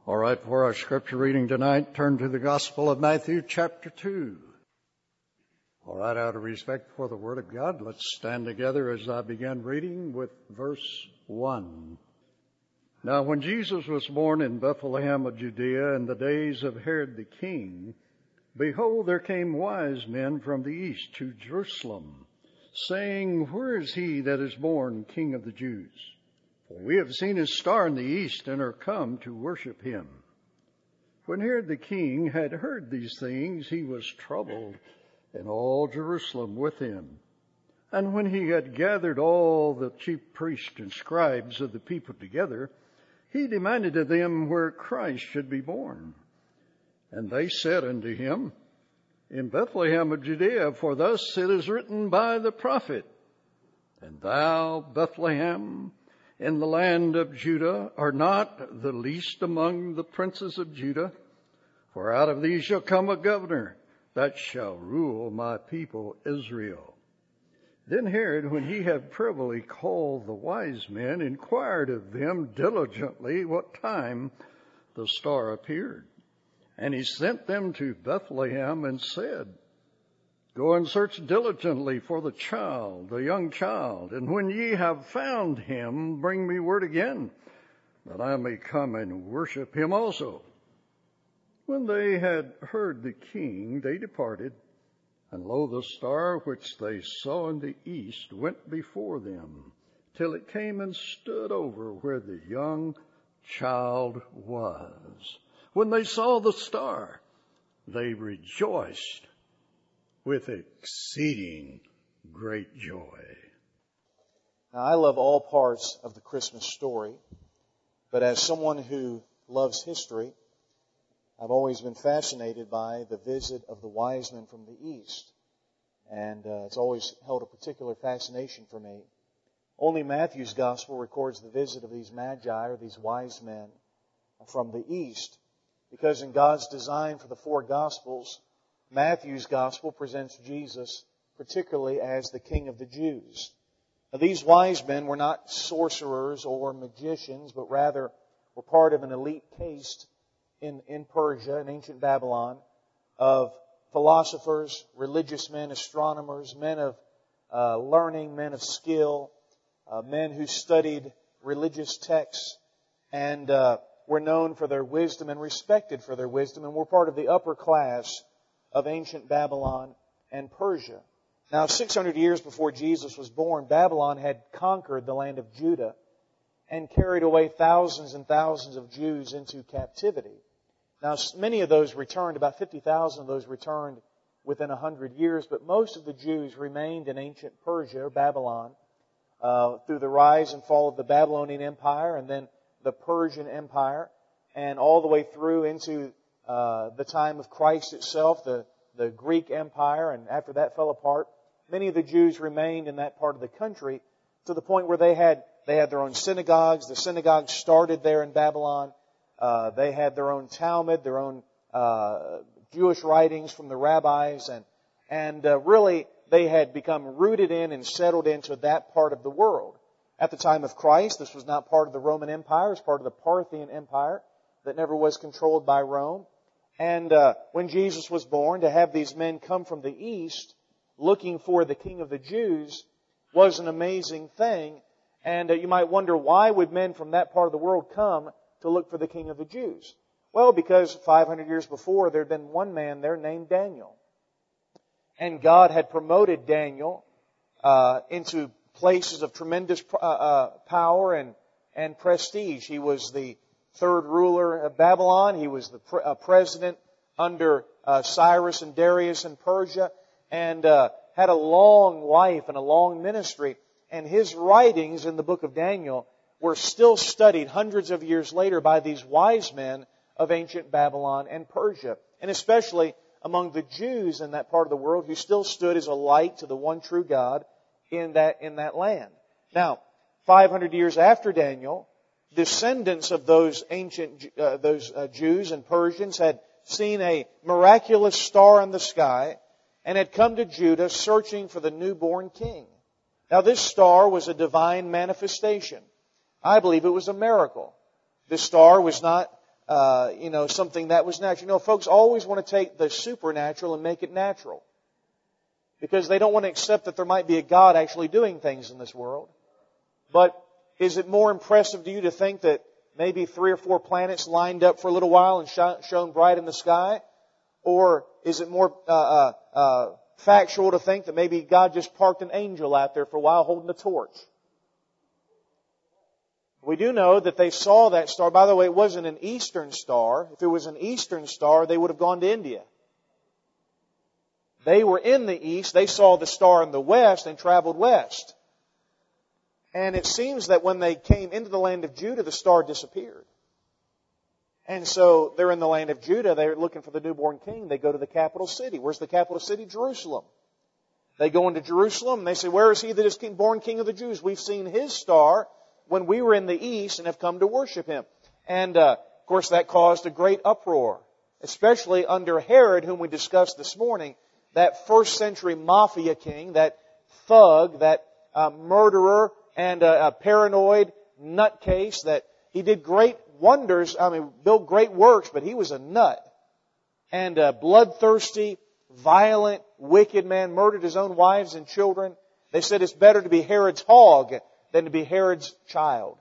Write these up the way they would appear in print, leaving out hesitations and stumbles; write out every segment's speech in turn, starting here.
All right, for our scripture reading tonight, turn to the Gospel of Matthew chapter 2. All right, out of respect for the Word of God, let's stand together as I begin reading with verse 1. Now, when Jesus was born in Bethlehem of Judea in the days of Herod the king, behold, there came wise men from the east to Jerusalem, saying, Where is he that is born King of the Jews? For we have seen his star in the east and are come to worship him. When Herod the king had heard these things, he was troubled, and all Jerusalem with him. And when he had gathered all the chief priests and scribes of the people together, he demanded of them where Christ should be born. And they said unto him, In Bethlehem of Judea, for thus it is written by the prophet, And thou, Bethlehem, in the land of Judah, art not the least among the princes of Judah, for out of thee shall come a governor that shall rule my people Israel. Then Herod, when he had privily called the wise men, inquired of them diligently what time the star appeared. And he sent them to Bethlehem and said, Go and search diligently for the young child, and when ye have found him, bring me word again, that I may come and worship him also. When they had heard the king, they departed, and lo, the star which they saw in the east went before them, till it came and stood over where the young child was. When they saw the star, they rejoiced with exceeding great joy. Now, I love all parts of the Christmas story, but as someone who loves history, I've always been fascinated by the visit of the wise men from the east. And it's always held a particular fascination for me. Only Matthew's gospel records the visit of these magi, or these wise men, from the east. Because in God's design for the four gospels, Matthew's gospel presents Jesus particularly as the King of the Jews. Now, these wise men were not sorcerers or magicians, but rather were part of an elite caste in Persia, in ancient Babylon, of philosophers, religious men, astronomers, men of learning, men of skill, men who studied religious texts and were known for their wisdom and respected for their wisdom, and were part of the upper class of ancient Babylon and Persia. Now, 600 years before Jesus was born, Babylon had conquered the land of Judah and carried away thousands and thousands of Jews into captivity. Now, many of those returned, about 50,000 of those returned within 100 years, but most of the Jews remained in ancient Persia, or Babylon, through the rise and fall of the Babylonian Empire and then the Persian Empire, and all the way through into the time of Christ itself, the Greek Empire, and after that fell apart. Many of the Jews remained in that part of the country to the point where they had their own synagogues. The synagogues started there in Babylon. They had their own Talmud, their own Jewish writings from the rabbis, and really they had become rooted in and settled into that part of the world. At the time of Christ, this was not part of the Roman Empire. It was part of the Parthian Empire that never was controlled by Rome. And when Jesus was born, to have these men come from the east looking for the King of the Jews was an amazing thing. And you might wonder, why would men from that part of the world come to look for the King of the Jews? Well, because 500 years before, there had been one man there named Daniel. And God had promoted Daniel into places of tremendous power and prestige. He was the third ruler of Babylon. He was the president under Cyrus and Darius in Persia, and had a long life and a long ministry. And his writings in the book of Daniel were still studied hundreds of years later by these wise men of ancient Babylon and Persia, and especially among the Jews in that part of the world who still stood as a light to the one true God in that land. Now, 500 years after Daniel, descendants of those ancient Jews and Persians had seen a miraculous star in the sky and had come to Judah searching for the newborn king. Now, this star was a divine manifestation. I believe it was a miracle. This star was not something that was natural. Folks always want to take the supernatural and make it natural. Because they don't want to accept that there might be a God actually doing things in this world. But is it more impressive to you to think that maybe 3 or 4 planets lined up for a little while and shone bright in the sky? Or is it more factual to think that maybe God just parked an angel out there for a while holding a torch? We do know that they saw that star. By the way, it wasn't an eastern star. If it was an eastern star, they would have gone to India. They were in the east. They saw the star in the west and traveled west. And it seems that when they came into the land of Judah, the star disappeared. And so they're in the land of Judah. They're looking for the newborn king. They go to the capital city. Where's the capital city? Jerusalem. They go into Jerusalem and they say, where is he that is born king of the Jews? We've seen his star when we were in the east and have come to worship him. And, of course, that caused a great uproar, especially under Herod, whom we discussed this morning, that first century mafia king, that thug, that murderer and a paranoid nutcase, that he did great wonders, built great works, but he was a nut. And a bloodthirsty, violent, wicked man, murdered his own wives and children. They said it's better to be Herod's hog than to be Herod's child.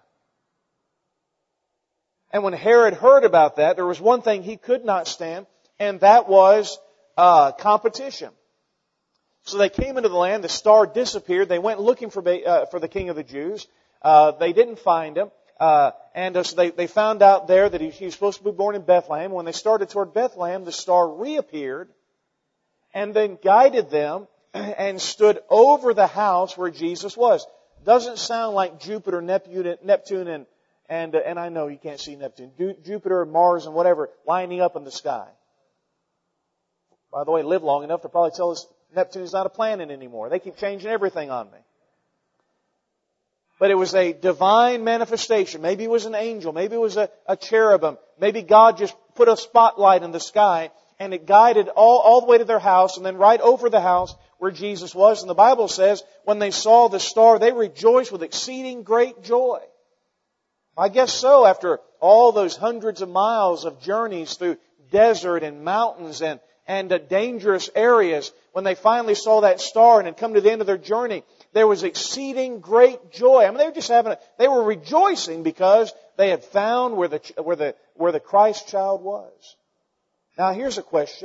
And when Herod heard about that, there was one thing he could not stand, and that was competition. So they came into the land, the star disappeared, they went looking for the king of the Jews. They didn't find him. So they found out there that he was supposed to be born in Bethlehem. When they started toward Bethlehem, the star reappeared and then guided them and stood over the house where Jesus was. Doesn't sound like Jupiter, Neptune, and I know you can't see Neptune, Jupiter, Mars, and whatever lining up in the sky. By the way, live long enough to probably tell us Neptune's not a planet anymore. They keep changing everything on me. But it was a divine manifestation. Maybe it was an angel. Maybe it was a cherubim. Maybe God just put a spotlight in the sky and it guided all the way to their house and then right over the house where Jesus was. And the Bible says when they saw the star, they rejoiced with exceeding great joy. I guess so, after all those hundreds of miles of journeys through desert and mountains and dangerous areas, when they finally saw that star and had come to the end of their journey, there was exceeding great joy. They were rejoicing because they had found where the Christ child was. Now here's a question.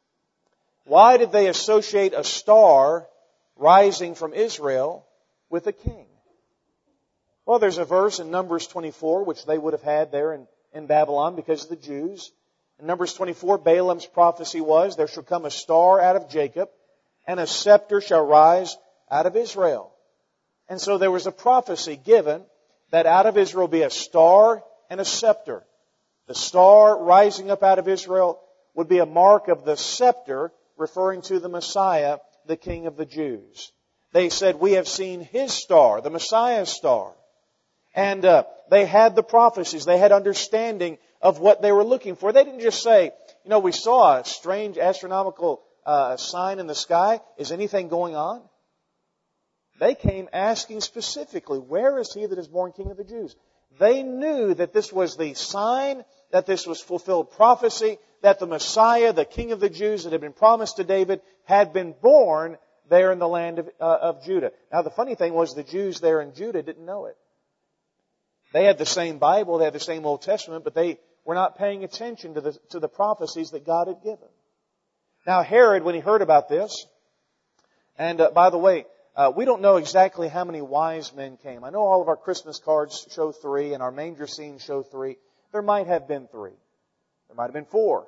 Why did they associate a star rising from Israel with a king? Well, there's a verse in Numbers 24, which they would have had there in Babylon because of the Jews. In Numbers 24, Balaam's prophecy was, there shall come a star out of Jacob, and a scepter shall rise out of Israel. And so there was a prophecy given that out of Israel be a star and a scepter. The star rising up out of Israel would be a mark of the scepter, referring to the Messiah, the King of the Jews. They said, we have seen His star, the Messiah's star. And they had the prophecies. They had understanding of what they were looking for. They didn't just say, we saw a strange astronomical sign in the sky. Is anything going on? They came asking specifically, where is He that is born King of the Jews? They knew that this was the sign, that this was fulfilled prophecy, that the Messiah, the King of the Jews that had been promised to David, had been born there in the land of Judah. Now the funny thing was the Jews there in Judah didn't know it. They had the same Bible, they had the same Old Testament, but they were not paying attention to the prophecies that God had given. Now Herod, when he heard about this, and by the way, we don't know exactly how many wise men came. I know all of our Christmas cards show 3 and our manger scenes show 3. There might have been 3. There might have been 4.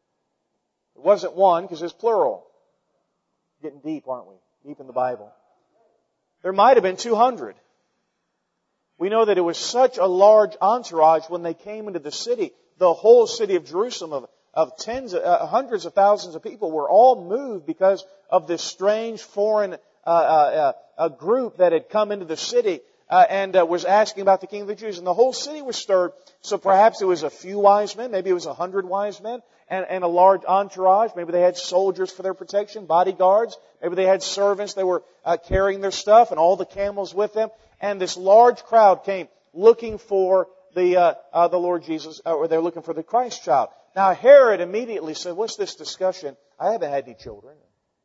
It wasn't 1 because it's plural. Getting deep, aren't we? Deep in the Bible. There might have been 200. We know that it was such a large entourage when they came into the city. The whole city of Jerusalem of hundreds of thousands of people were all moved because of this strange foreign a group that had come into the city and was asking about the King of the Jews. And the whole city was stirred. So perhaps it was a few wise men. Maybe it was 100 wise men and a large entourage. Maybe they had soldiers for their protection, bodyguards. Maybe they had servants. They were carrying their stuff and all the camels with them. And this large crowd came looking for the Lord Jesus, or they're looking for the Christ child. Now Herod immediately said, what's this discussion? I haven't had any children.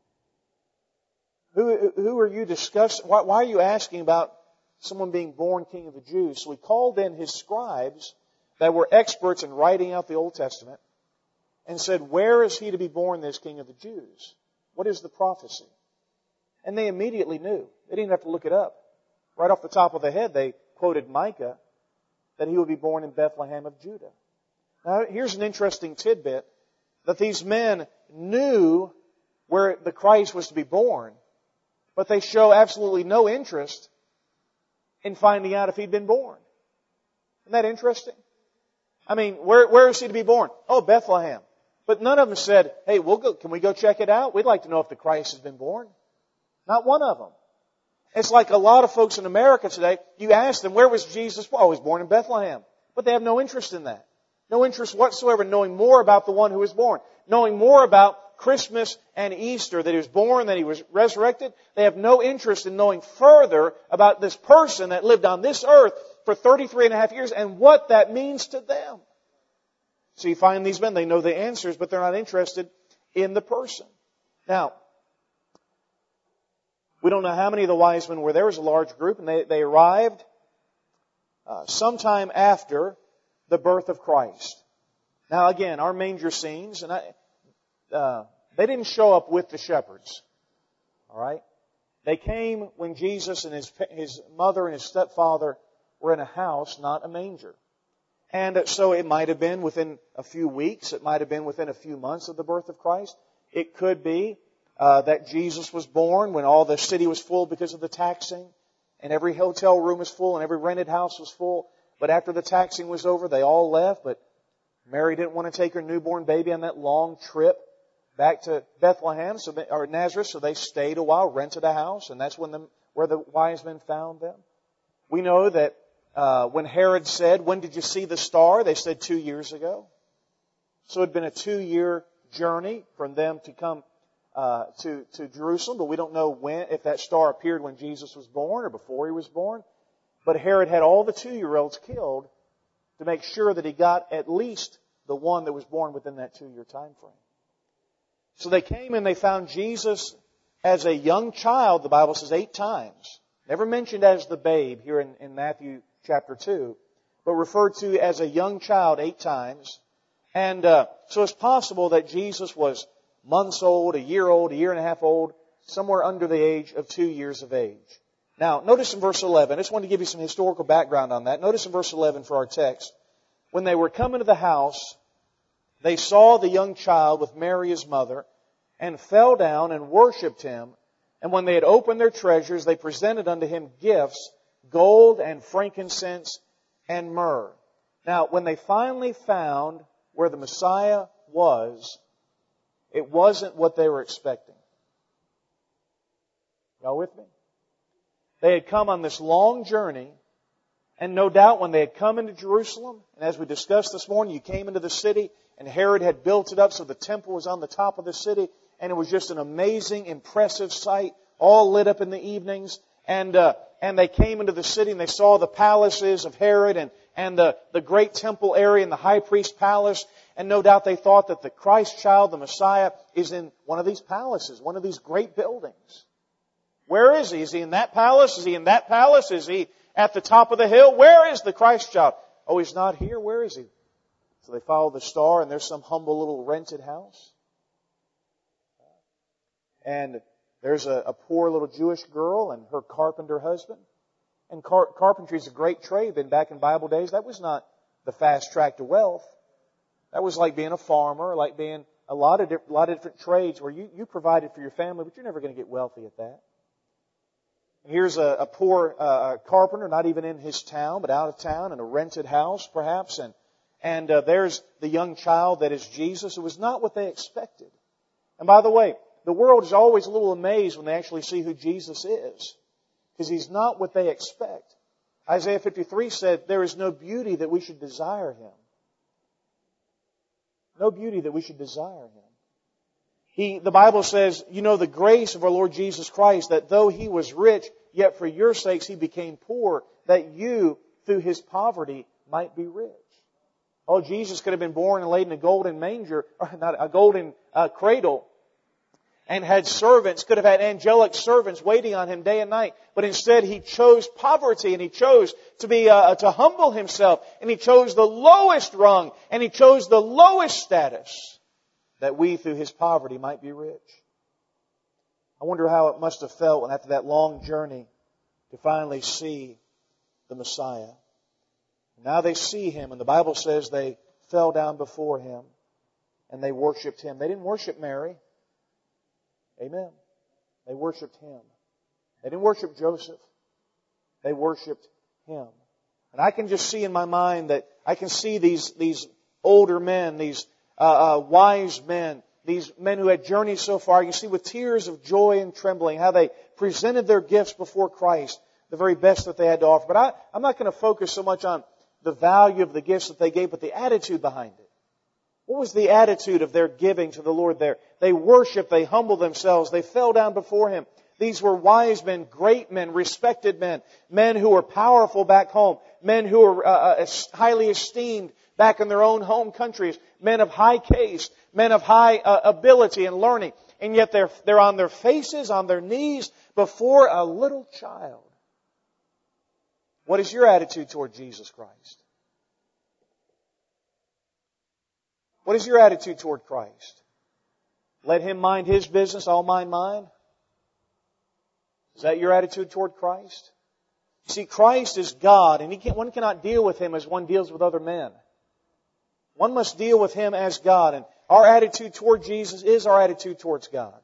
Who are you discussing? Why are you asking about someone being born king of the Jews? So he called in his scribes that were experts in writing out the Old Testament and said, where is he to be born, this king of the Jews? What is the prophecy? And they immediately knew. They didn't have to look it up. Right off the top of their head, they quoted Micah that he would be born in Bethlehem of Judah. Now, here's an interesting tidbit, that these men knew where the Christ was to be born, but they show absolutely no interest in finding out if he'd been born. Isn't that interesting? I mean, where is he to be born? Oh, Bethlehem. But none of them said, hey, can we go check it out? We'd like to know if the Christ has been born. Not one of them. It's like a lot of folks in America today, you ask them, where was Jesus born? Oh, he was born in Bethlehem. But they have no interest in that. No interest whatsoever in knowing more about the one who was born. Knowing more about Christmas and Easter, that he was born, that he was resurrected. They have no interest in knowing further about this person that lived on this earth for 33 and a half years and what that means to them. So you find these men, they know the answers, but they're not interested in the person. Now, we don't know how many of the wise men were there. It was a large group, and they arrived sometime after the birth of Christ. Now again, our manger scenes, and they didn't show up with the shepherds. All right? They came when Jesus and his mother and his stepfather were in a house, not a manger. And so it might have been within a few weeks. It might have been within a few months of the birth of Christ. It could be that Jesus was born when all the city was full because of the taxing, and every hotel room was full and every rented house was full. But after the taxing was over, they all left. But Mary didn't want to take her newborn baby on that long trip back to Bethlehem or Nazareth, so they stayed a while, rented a house, and that's where the wise men found them. We know that when Herod said, when did you see the star? They said 2 years ago. So it had been a 2-year journey from them to come to Jerusalem, but we don't know if that star appeared when Jesus was born or before he was born. But Herod had all the 2-year-olds killed to make sure that he got at least the one that was born within that 2-year time frame. So they came and they found Jesus as a young child, the Bible says 8 times. Never mentioned as the babe here in Matthew chapter 2, but referred to as a young child 8 times. And so it's possible that Jesus was months old, a year and a half old, somewhere under the age of 2 years of age. Now, notice in verse 11, I just want to give you some historical background on that. Notice in verse 11 for our text, when they were coming to the house, they saw the young child with Mary his mother, and fell down and worshipped him. And when they had opened their treasures, they presented unto him gifts, gold and frankincense and myrrh. Now, when they finally found where the Messiah was, it wasn't what they were expecting. Y'all with me? They had come on this long journey, and no doubt when they had come into Jerusalem, and as we discussed this morning, you came into the city, and Herod had built it up so the temple was on the top of the city, and it was just an amazing, impressive sight, all lit up in the evenings. And they came into the city and they saw the palaces of Herod and the great temple area and the high priest palace. And no doubt they thought that the Christ child, the Messiah, is in one of these palaces, one of these great buildings. Where is he? Is he in that palace? Is he in that palace? Is he at the top of the hill? Where is the Christ child? Oh, he's not here. Where is he? So they follow the star, and there's some humble little rented house. And there's a poor little Jewish girl and her carpenter husband. And carpentry is a great trade. Then back in Bible days, that was not the fast track to wealth. That was like being a farmer, like being a lot of different trades where you provided for your family, but you're never going to get wealthy at that. And here's a poor carpenter, not even in his town, but out of town, in a rented house perhaps. And there's the young child that is Jesus. It was not what they expected. And by the way, the world is always a little amazed when they actually see who Jesus is, because He's not what they expect. Isaiah 53 said, there is no beauty that we should desire Him. No beauty that we should desire Him. The Bible says, you know the grace of our Lord Jesus Christ, that though He was rich, yet for your sakes He became poor, that you, through His poverty, might be rich. Oh, Jesus could have been born and laid in a golden manger, or not a golden cradle, and had servants, could have had angelic servants waiting on Him day and night. But instead He chose poverty, and He chose to humble Himself, and He chose the lowest rung, and He chose the lowest status, that we through His poverty might be rich. I wonder how it must have felt when after that long journey to finally see the Messiah. Now they see Him, and the Bible says they fell down before Him and they worshiped Him. They didn't worship Mary. Amen. They worshiped Him. They didn't worship Joseph. They worshiped Him. And I can just see in my mind that I can see these older men, these wise men, these men who had journeyed so far. You see with tears of joy and trembling how they presented their gifts before Christ, the very best that they had to offer. But I'm not going to focus so much on the value of the gifts that they gave, but the attitude behind it. What was the attitude of their giving to the Lord there? They worshiped, they humbled themselves, they fell down before Him. These were wise men, great men, respected men, men who were powerful back home, men who were highly esteemed back in their own home countries, men of high caste, men of high ability and learning. And yet they're on their faces, on their knees, before a little child. What is your attitude toward Jesus Christ? What is your attitude toward Christ? Let Him mind His business, I'll mind mine? Is that your attitude toward Christ? You see, Christ is God, and one cannot deal with Him as one deals with other men. One must deal with Him as God, and our attitude toward Jesus is our attitude towards God.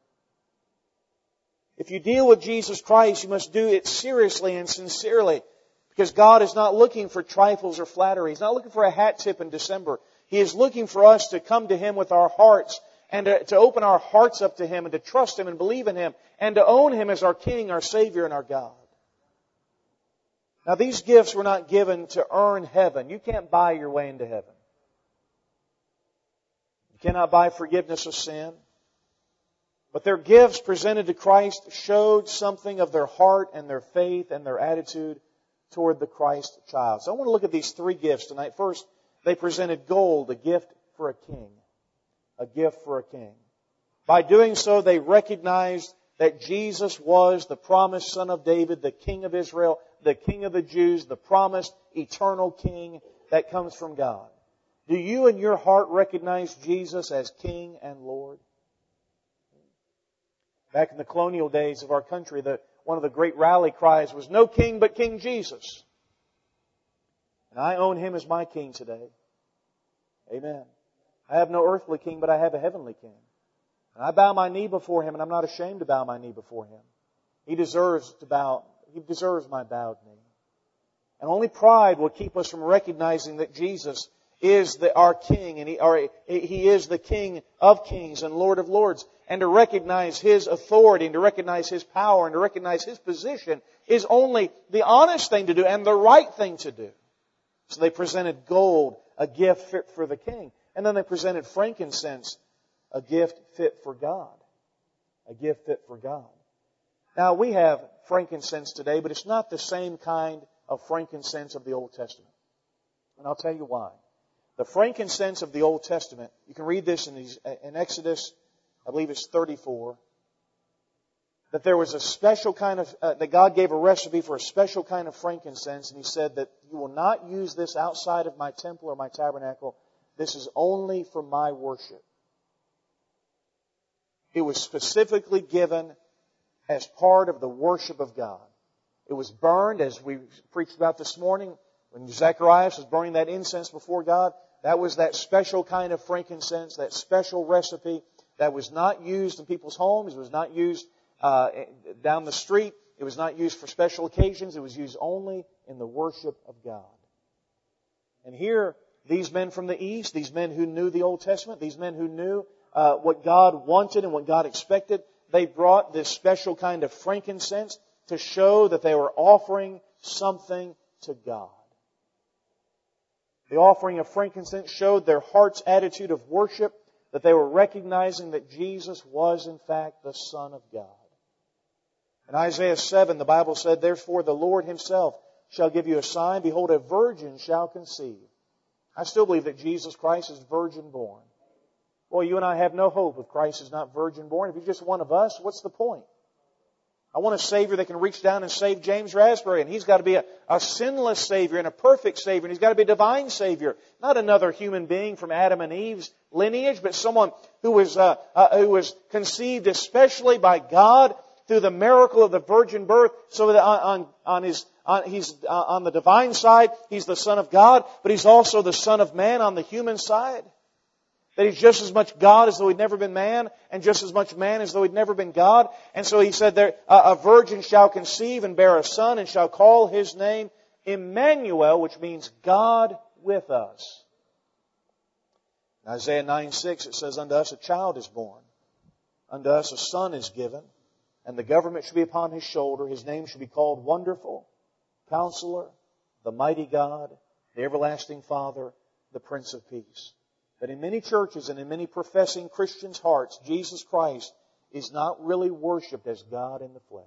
If you deal with Jesus Christ, you must do it seriously and sincerely, because God is not looking for trifles or flattery. He's not looking for a hat tip in December. He is looking for us to come to Him with our hearts and to open our hearts up to Him and to trust Him and believe in Him and to own Him as our King, our Savior, and our God. Now, these gifts were not given to earn heaven. You can't buy your way into heaven. You cannot buy forgiveness of sin. But their gifts presented to Christ showed something of their heart and their faith and their attitude toward the Christ child. So I want to look at these three gifts tonight. First, they presented gold, a gift for a king. A gift for a king. By doing so, they recognized that Jesus was the promised Son of David, the King of Israel, the King of the Jews, the promised eternal King that comes from God. Do you in your heart recognize Jesus as King and Lord? Back in the colonial days of our country, one of the great rally cries was, "No king but King Jesus." And I own Him as my King today. Amen. I have no earthly king, but I have a heavenly King. And I bow my knee before Him, and I'm not ashamed to bow my knee before Him. He deserves my bowed knee. And only pride will keep us from recognizing that Jesus is our King, and He is the King of kings and Lord of lords. And to recognize His authority, and to recognize His power, and to recognize His position is only the honest thing to do and the right thing to do. So they presented gold, a gift fit for the king. And then they presented frankincense, a gift fit for God. A gift fit for God. Now, we have frankincense today, but it's not the same kind of frankincense of the Old Testament. And I'll tell you why. The frankincense of the Old Testament, you can read this in Exodus, I believe it's 34, that there was a special kind of, that God gave a recipe for a special kind of frankincense, and He said that you will not use this outside of my temple or my tabernacle. This is only for my worship. It was specifically given as part of the worship of God. It was burned, as we preached about this morning, when Zacharias was burning that incense before God. That was that special kind of frankincense, that special recipe that was not used in people's homes. It was not used down the street. It was not used for special occasions. It was used only in the worship of God. And here, these men from the East, these men who knew the Old Testament, these men who knew what God wanted and what God expected, they brought this special kind of frankincense to show that they were offering something to God. The offering of frankincense showed their heart's attitude of worship, that they were recognizing that Jesus was in fact the Son of God. In Isaiah 7, the Bible said, "Therefore the Lord Himself shall give you a sign. Behold, a virgin shall conceive. I still believe that Jesus Christ is virgin born. Boy, you and I have no hope if Christ is not virgin born. If He's just one of us, what's the point? I want a Savior that can reach down and save James Raspberry, and He's got to be a sinless Savior and a perfect Savior, and He's got to be a divine Savior. Not another human being from Adam and Eve's lineage, but someone who was conceived especially by God through the miracle of the virgin birth, so that He's on the divine side, He's the Son of God, but He's also the Son of Man on the human side. That He's just as much God as though He'd never been man, and just as much man as though He'd never been God. And so He said there, a virgin shall conceive and bear a son, and shall call His name Emmanuel, which means God with us. In Isaiah 9:6 it says, unto us a child is born, unto us a son is given, and the government shall be upon His shoulder. His name shall be called Wonderful, Counselor, the Mighty God, the Everlasting Father, the Prince of Peace. But in many churches and in many professing Christians' hearts, Jesus Christ is not really worshipped as God in the flesh.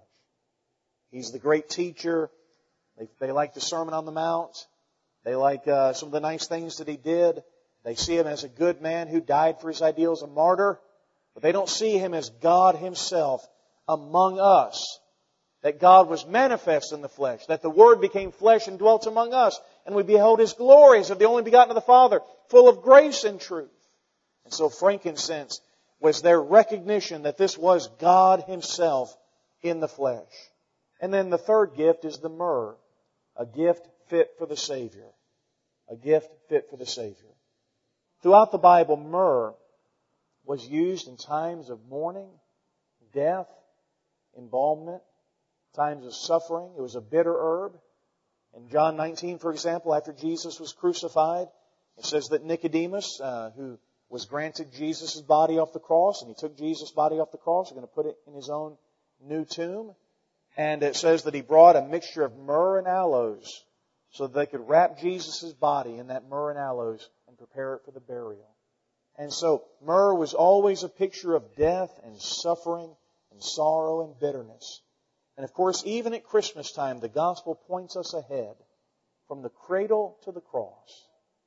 He's the great teacher. They like the Sermon on the Mount. They like some of the nice things that He did. They see Him as a good man who died for His ideals, a martyr. But they don't see Him as God Himself among us. That God was manifest in the flesh. That the Word became flesh and dwelt among us. And we beheld His glory as of the only begotten of the Father, full of grace and truth. And so frankincense was their recognition that this was God Himself in the flesh. And then the third gift is the myrrh, a gift fit for the Savior. A gift fit for the Savior. Throughout the Bible, myrrh was used in times of mourning, death, embalmment, times of suffering. It was a bitter herb. In John 19, for example, after Jesus was crucified, it says that Nicodemus, who was granted Jesus' body off the cross, and he took Jesus' body off the cross, they're going to put it in his own new tomb. And it says that he brought a mixture of myrrh and aloes so that they could wrap Jesus' body in that myrrh and aloes and prepare it for the burial. And so myrrh was always a picture of death and suffering and sorrow and bitterness. And of course, even at Christmas time, the gospel points us ahead from the cradle to the cross.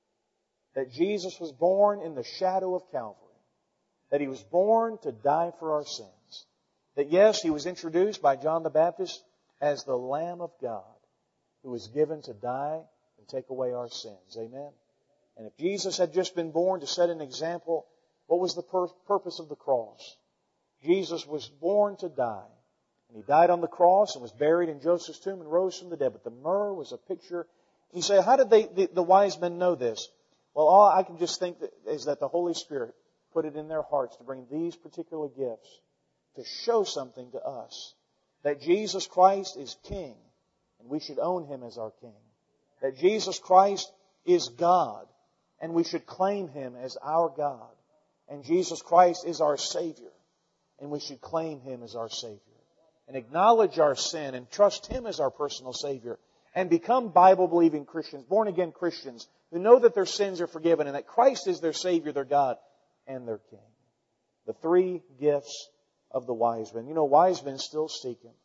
That Jesus was born in the shadow of Calvary. That He was born to die for our sins. That yes, He was introduced by John the Baptist as the Lamb of God who was given to die and take away our sins. Amen? And if Jesus had just been born to set an example, what was the purpose of the cross? Jesus was born to die. And He died on the cross and was buried in Joseph's tomb and rose from the dead. But the myrrh was a picture. You say, how did the wise men know this? Well, all I can just think is that the Holy Spirit put it in their hearts to bring these particular gifts to show something to us. That Jesus Christ is King, and we should own Him as our King. That Jesus Christ is God, and we should claim Him as our God. And Jesus Christ is our Savior, and we should claim Him as our Savior. And acknowledge our sin and trust Him as our personal Savior. And become Bible-believing Christians, born-again Christians, who know that their sins are forgiven and that Christ is their Savior, their God, and their King. The three gifts of the wise men. You know, wise men still seek Him.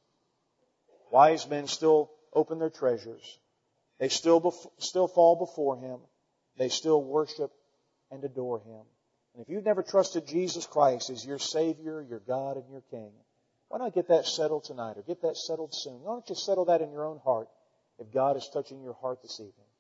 Wise men still open their treasures. They still fall before Him. They still worship and adore Him. And if you've never trusted Jesus Christ as your Savior, your God, and your King, why not get that settled tonight or get that settled soon? Why don't you settle that in your own heart if God is touching your heart this evening?